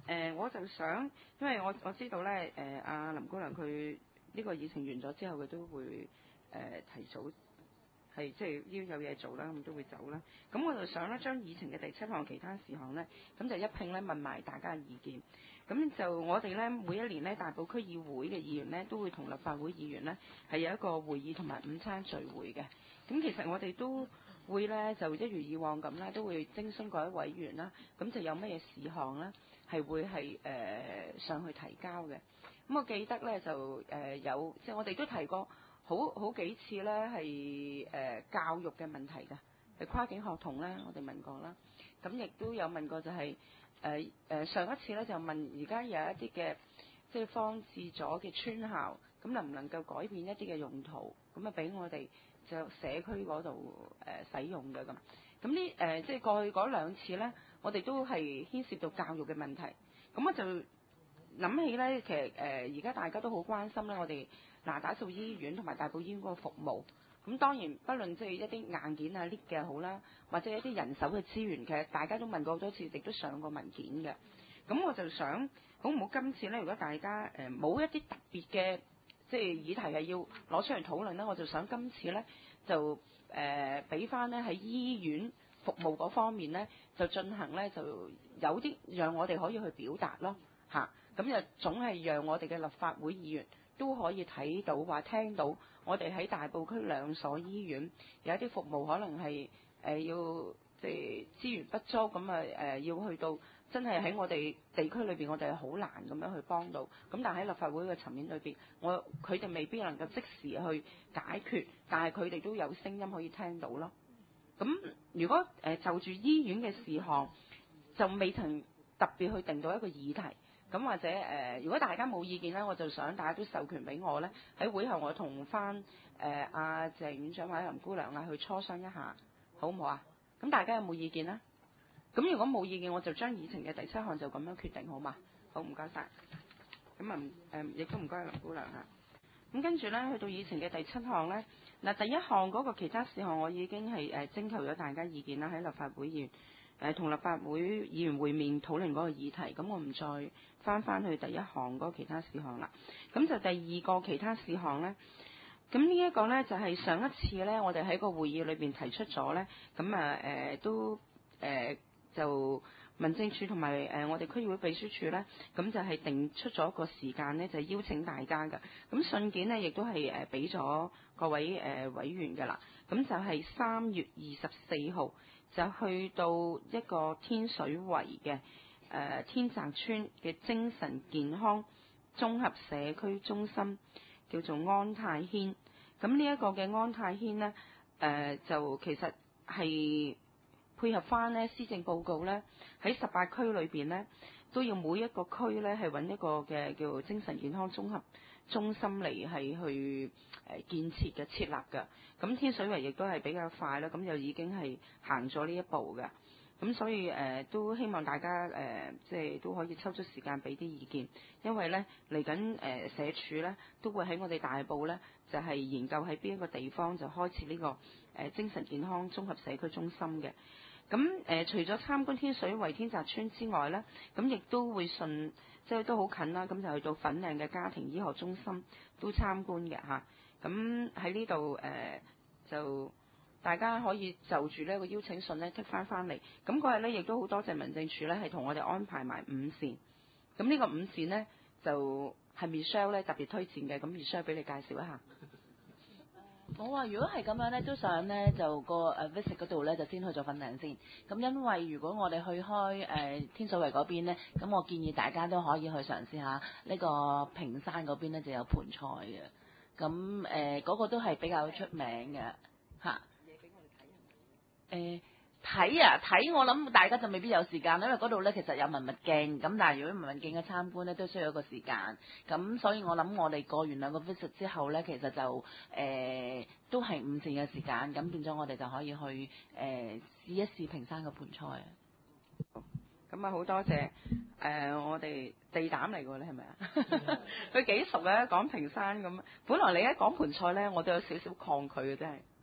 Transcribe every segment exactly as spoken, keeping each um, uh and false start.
呃，我就想，因為我我知道咧，誒、呃、阿林姑娘佢呢個議程完咗之後，佢都會誒、呃、提早係即係要有嘢做啦，咁都會走啦。咁我就想咧，將議程嘅第七項其他事項咧，咁就一併咧問埋大家嘅意見。咁就我哋咧每一年咧大埔區議會嘅議員咧，都會同立法會議員咧係有一個會議同埋午餐聚會嘅。咁其實我哋都會咧就一如以往咁啦，都會徵詢各位委員啦。咁就有乜嘢事項咧係會係誒、呃、上去提交嘅。咁我記得咧就誒、呃、有即係我哋都提過。好好幾次咧係誒教育嘅問題㗎，係跨境學童咧，我哋問過啦。咁亦都有問過就係誒誒上一次咧就問而家有一啲嘅即係放置咗嘅村校，咁能唔能夠改變一啲嘅用途，咁啊俾我哋就社區嗰度誒使用嘅咁。咁呢誒即係過去嗰兩次咧，我哋都係牽涉到教育嘅問題。咁我就諗起咧，其實誒而家大家都好關心咧，我哋嗱打素醫院同埋大埔醫院嗰個服務。咁當然不論即係一啲硬件啊 lift 嘅好啦，或者一啲人手嘅資源，其實大家都問過好多次，亦都上過文件嘅。咁我就想，好唔好今次咧？如果大家誒冇、呃、一啲特別嘅即係議題係要攞出嚟討論咧，我就想今次咧就誒俾翻咧喺醫院服務嗰方面咧，就進行咧就有啲讓我哋可以去表達咯嚇。咁就總係讓我哋嘅立法會議員都可以睇到或聽到，我哋喺大埔區兩所醫院有一啲服務可能係誒、呃、要即係資源不足，咁啊誒要去到真係喺我哋地區裏邊，我哋係好難咁樣去幫到。咁但係喺立法會嘅層面裏邊，我佢哋未必能夠即時去解決，但係佢哋都有聲音可以聽到咯。咁如果誒、呃、就住醫院嘅事項，就未曾特別去定到一個議題。咁或者誒、呃，如果大家冇意見咧，我就想大家都授權俾我咧，喺會後我同翻誒阿謝院長或者林姑娘啊去磋商一下，好唔好啊？咁大家有冇意見咧？咁如果冇意見，我就將議程嘅第七項就咁樣決定，好嘛？好，唔該晒。咁啊誒，亦都唔該林姑娘嚇。咁跟住咧，去到議程嘅第七項咧，嗱第一項嗰個其他事項，我已經係誒徵求咗大家意見啦，喺立法會議員誒同立法會議員會面討論嗰個議題，咁我唔再翻翻去第一項嗰個其他事項啦。咁就第二個其他事項咧，咁呢一個咧就係上一次咧，我哋喺個會議裏邊提出咗咧，咁啊誒都誒、呃、就民政處同埋誒我哋區議會秘書處咧，咁就係定出咗個時間咧，就邀請大家嘅。咁信件咧亦都係誒俾咗各位誒委員嘅啦。咁就係三月二十四號就去到一個天水圍嘅誒天澤村嘅精神健康綜合社區中心，叫做安泰軒。咁呢一個嘅安泰軒呢，誒、呃、就其實係配合翻呢施政報告呢，喺十八區裏邊呢，都要每一個區呢係揾一個嘅叫做精神健康綜合中心嚟係去誒建設嘅設立嘅。咁天水圍亦都係比較快啦，咁就已經係行咗呢一步嘅。咁所以誒、呃、都希望大家誒、呃、即係都可以抽出時間俾啲意見，因為咧嚟緊誒社署咧都會喺我哋大埔咧就係、是、研究喺邊一個地方就開設呢、這個誒、呃、精神健康綜合社區中心嘅。咁誒、呃、除咗參觀天水圍天澤村之外咧，咁亦都會順即係都好近啦，咁就去到粉嶺嘅家庭醫學中心都參觀嘅嚇。咁喺呢度誒就。大家可以就住呢個邀請信咧剔翻翻嚟，咁嗰日咧亦都好多謝民政處咧係同我哋安排埋午膳，咁呢個午膳咧就係 Michelle 咧特別推薦嘅，咁 Michelle 俾你介紹一下。 我話如果係咁樣咧，都想咧就個誒 visit 嗰度咧就先去咗粉嶺先，咁因為如果我哋去開誒、呃、天水圍嗰邊咧，咁我建議大家都可以去嘗試下呢個屏山嗰邊咧就有盤菜嘅，咁誒嗰個都係比較出名嘅嚇。誒睇啊睇，我諗大家就未必有時間，因為嗰度咧其實有文物徑，咁但係如果文物徑嘅參觀咧都需要一個時間，咁所以我諗我哋過完兩個 visit 之後咧，其實就誒、呃、都係午膳嘅時間，咁變咗我哋就可以去誒、呃、試一試屏山嘅盤菜啊。 咁啊好多謝誒、呃、我哋地膽嚟㗎，你係咪啊？佢幾熟咧講屏山咁，本來你一講盤菜咧，我都有少少抗拒嘅真係。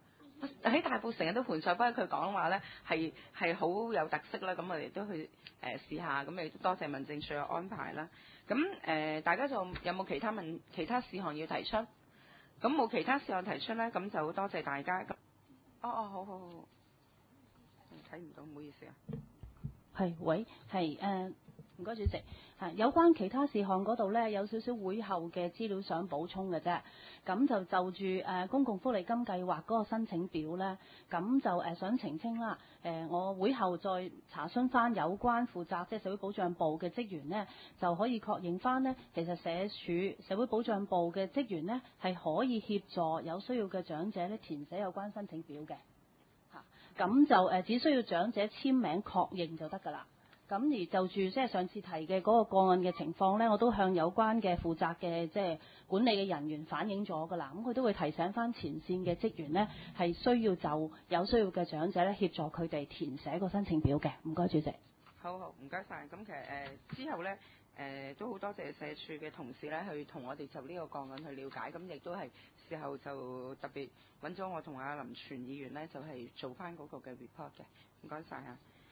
喺大埔成日都盤菜，不過佢講話咧係係好有特色啦，咁我哋都去誒、呃、試下，咁亦都多謝民政處嘅安排啦。咁誒、呃、大家就有冇其他問其他事項要提出？咁冇其他事項提出咧，咁就多謝大家。咁哦哦，好好好，睇唔到，唔好意思啊。 係，喂，係誒，唔該主席。係有關其他事項嗰度咧，有少少會後嘅資料想補充嘅啫。咁就就住誒、呃、公共福利金計劃嗰個申請表咧，咁就誒、呃、想澄清啦。誒、呃，我會後再查詢翻有關負責即係社會保障部嘅職員呢，就可以確認翻呢，其實社署社會保障部嘅職員呢，係可以協助有需要嘅長者咧填寫有關申請表嘅。咁就誒只需要長者簽名確認就得㗎啦。咁而就住即係上次提嘅嗰個個案嘅情況呢，我都向有關嘅負責嘅即係管理嘅人員反映咗㗎啦。咁佢都會提醒翻前線嘅職員呢，係需要就有需要嘅長者咧協助佢哋填寫個申請表嘅。唔該，主席。 好好，唔該晒。咁其實誒、呃、之後咧。誒、呃、都好多謝社署嘅同事咧，去同我哋就呢個個案去了解，咁亦都係事後就特別揾咗我同阿林全議員咧，就係、是、做翻嗰個嘅 report 嘅，唔該晒嚇。